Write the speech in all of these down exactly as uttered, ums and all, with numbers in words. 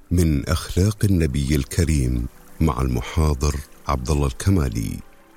من أخلاق النبي الكريم مع المحاضر عبد الله الكمالي.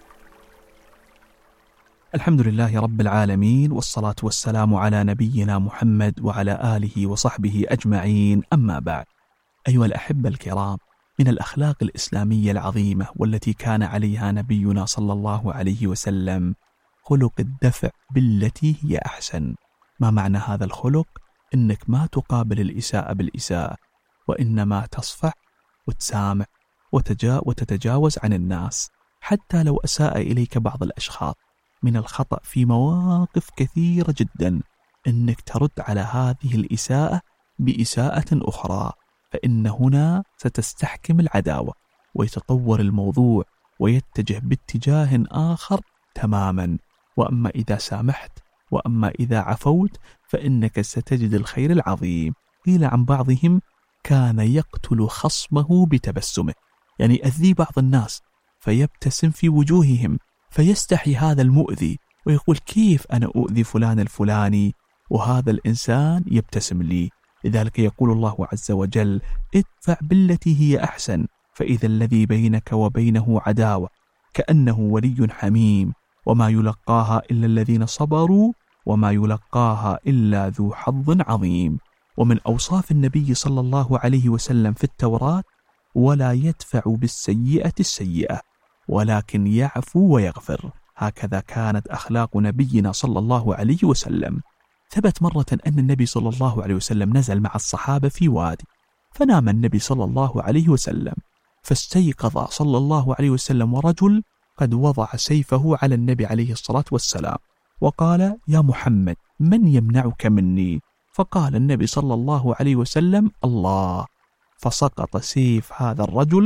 الحمد لله رب العالمين، والصلاة والسلام على نبينا محمد وعلى آله وصحبه أجمعين، أما بعد. أيها الأحبة الكرام، من الأخلاق الإسلامية العظيمة والتي كان عليها نبينا صلى الله عليه وسلم خلق الدفع بالتي هي أحسن. ما معنى هذا الخلق؟ إنك ما تقابل الإساءة بالإساءة، وإنما تصفح وتسامح وتجا وتتجاوز عن الناس حتى لو أساء إليك بعض الأشخاص. من الخطأ في مواقف كثيرة جدا إنك ترد على هذه الإساءة بإساءة أخرى، فإن هنا ستستحكم العداوة ويتطور الموضوع ويتجه باتجاه آخر تماما. وأما إذا سامحت وأما إذا عفوت فإنك ستجد الخير العظيم. قيل عن بعضهم: كان يقتل خصمه بتبسمه، يعني يؤذي بعض الناس فيبتسم في وجوههم فيستحي هذا المؤذي ويقول: كيف أنا أؤذي فلان الفلاني وهذا الإنسان يبتسم لي؟ لذلك يقول الله عز وجل: ادفع بالتي هي أحسن، فإذا الذي بينك وبينه عداوة كأنه ولي حميم، وما يلقاها إلا الذين صبروا وما يلقاها إلا ذو حظ عظيم. ومن أوصاف النبي صلى الله عليه وسلم في التوراة: ولا يدفع بالسيئة السيئة ولكن يعفو ويغفر. هكذا كانت أخلاق نبينا صلى الله عليه وسلم. ثبت مرة أن النبي صلى الله عليه وسلم نزل مع الصحابة في وادي، فنام النبي صلى الله عليه وسلم، فاستيقظ صلى الله عليه وسلم ورجل قد وضع سيفه على النبي عليه الصلاة والسلام وقال: يا محمد، من يمنعك مني؟ فقال النبي صلى الله عليه وسلم: الله. فسقط سيف هذا الرجل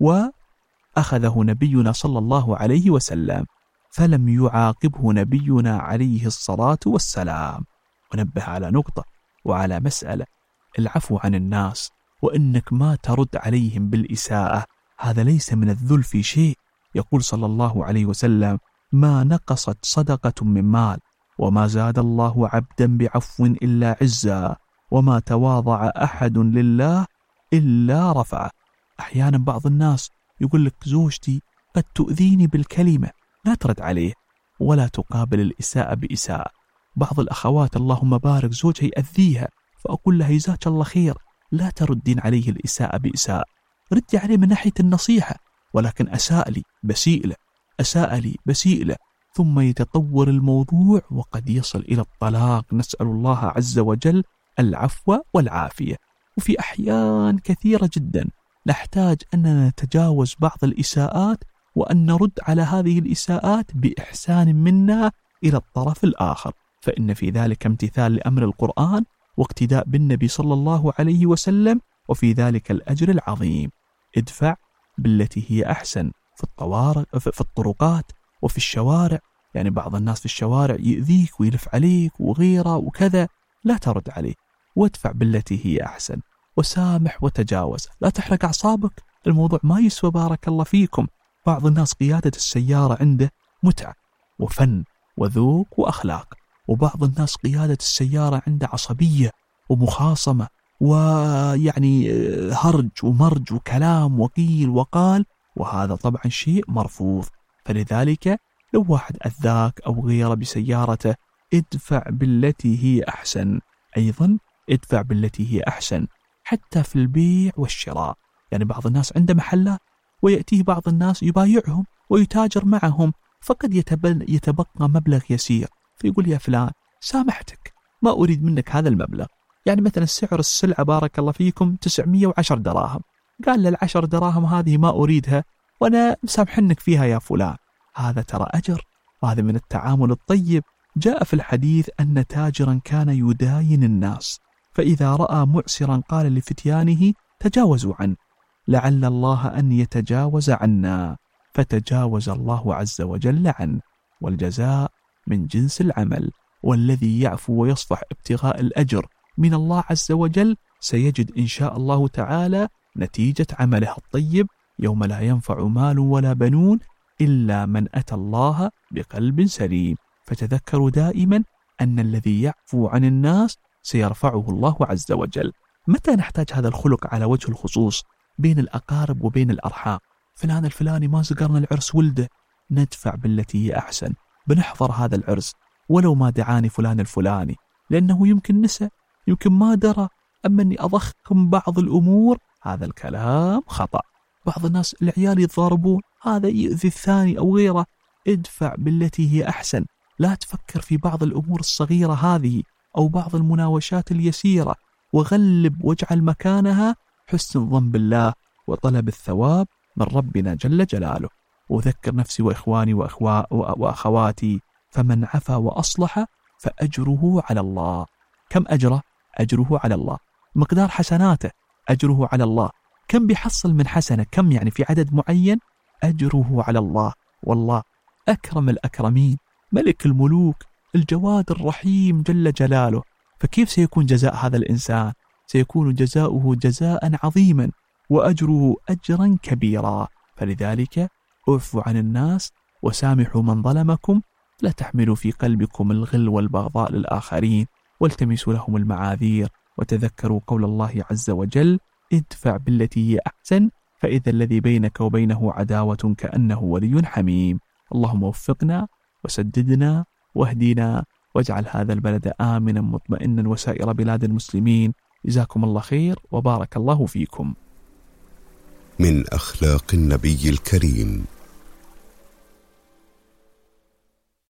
وأخذه نبينا صلى الله عليه وسلم، فلم يعاقبه نبينا عليه الصلاة والسلام. ونبه على نقطة وعلى مسألة: العفو عن الناس وإنك ما ترد عليهم بالإساءة، هذا ليس من الذل في شيء. يقول صلى الله عليه وسلم: ما نقصت صدقة من مال، وما زاد الله عبدا بعفو إلا عزا، وما تواضع أحد لله إلا رفعه. أحيانا بعض الناس يقول لك: زوجتي قد تؤذيني بالكلمة، لا ترد عليه ولا تقابل الإساءة بإساءة. بعض الأخوات اللهم بارك زوجها يأذيها، فأقول لها: جزاك الله خير، لا تردين عليه الإساءة بإساءة، ردي عليه من ناحية النصيحة، ولكن أساء لي بسيء له، أساء لي بسيء له، ثم يتطور الموضوع وقد يصل إلى الطلاق. نسأل الله عز وجل العفو والعافية. وفي أحيان كثيرة جدا نحتاج أننا نتجاوز بعض الإساءات وأن نرد على هذه الإساءات بإحسان منا إلى الطرف الآخر، فإن في ذلك امتثال لأمر القرآن واقتداء بالنبي صلى الله عليه وسلم، وفي ذلك الأجر العظيم. ادفع بالتي هي أحسن في الطوارئ في الطرقات وفي الشوارع، يعني بعض الناس في الشوارع يؤذيك ويلف عليك وغيره وكذا، لا ترد عليه، وادفع بالتي هي أحسن، وسامح وتجاوز، لا تحرق أعصابك، الموضوع ما يسوى. بارك الله فيكم. بعض الناس قيادة السيارة عنده متعة وفن وذوق وأخلاق، وبعض الناس قيادة السيارة عنده عصبية ومخاصمة ويعني هرج ومرج وكلام وقيل وقال، وهذا طبعا شيء مرفوض. فلذلك لو واحد أذاك أو غيره بسيارته، ادفع بالتي هي أحسن. أيضا ادفع بالتي هي أحسن حتى في البيع والشراء. يعني بعض الناس عنده محلات ويأتيه بعض الناس يبايعهم ويتاجر معهم، فقد يتبقى مبلغ يسير، فيقول: يا فلان، سامحتك، ما أريد منك هذا المبلغ. يعني مثلا سعر السلعة بارك الله فيكم تسعمية وعشر دراهم، قال للعشر دراهم هذه ما أريدها وأنا مسامحنك فيها يا فلان. هذا ترى أجر، وهذا من التعامل الطيب. جاء في الحديث أن تاجرا كان يداين الناس، فإذا رأى معسرا قال لفتيانه: تجاوزوا عنه، لعل الله أن يتجاوز عنا، فتجاوز الله عز وجل عنه، والجزاء من جنس العمل. والذي يعفو ويصفح ابتغاء الأجر من الله عز وجل سيجد إن شاء الله تعالى نتيجة عمله الطيب يوم لا ينفع مال ولا بنون إلا من أتى الله بقلب سليم. فتذكروا دائما أن الذي يعفو عن الناس سيرفعه الله عز وجل. متى نحتاج هذا الخلق على وجه الخصوص بين الأقارب وبين الأرحام؟ فلان الفلاني ما زقرنا العرس ولده، ندفع بالتي هي أحسن، بنحضر هذا العرس ولو ما دعاني فلان الفلاني، لأنه يمكن نسى، يمكن ما درى. أما أني أضخم بعض الأمور، هذا الكلام خطأ. بعض الناس العيال يتضاربون، هذا يؤذي الثاني أو غيره، ادفع بالتي هي أحسن. لا تفكر في بعض الأمور الصغيرة هذه أو بعض المناوشات اليسيرة، وغلب واجعل مكانها حسن الظن بالله وطلب الثواب من ربنا جل جلاله. وذكر نفسي وإخواني وأخوا وأخواتي، فمن عفا وأصلح فأجره على الله. كم أجره؟ أجره على الله. مقدار حسناته أجره على الله. كم بيحصل من حسنة؟ كم يعني في عدد معين؟ أجره على الله. والله أكرم الأكرمين، ملك الملوك، الجواد الرحيم جل جلاله. فكيف سيكون جزاء هذا الإنسان؟ سيكون جزاؤه جزاء عظيما وأجره أجرا كبيرا. فلذلك اعفوا عن الناس وسامحوا من ظلمكم، لا تحملوا في قلبكم الغل والبغضاء للآخرين، والتمسوا لهم المعاذير، وتذكروا قول الله عز وجل: ادفع بالتي هي أحسن فإذا الذي بينك وبينه عداوة كأنه ولي حميم. اللهم وفقنا وسددنا واهدنا، واجعل هذا البلد آمنا مطمئنا وسائر بلاد المسلمين. جزاكم الله خير وبارك الله فيكم. من أخلاق النبي الكريم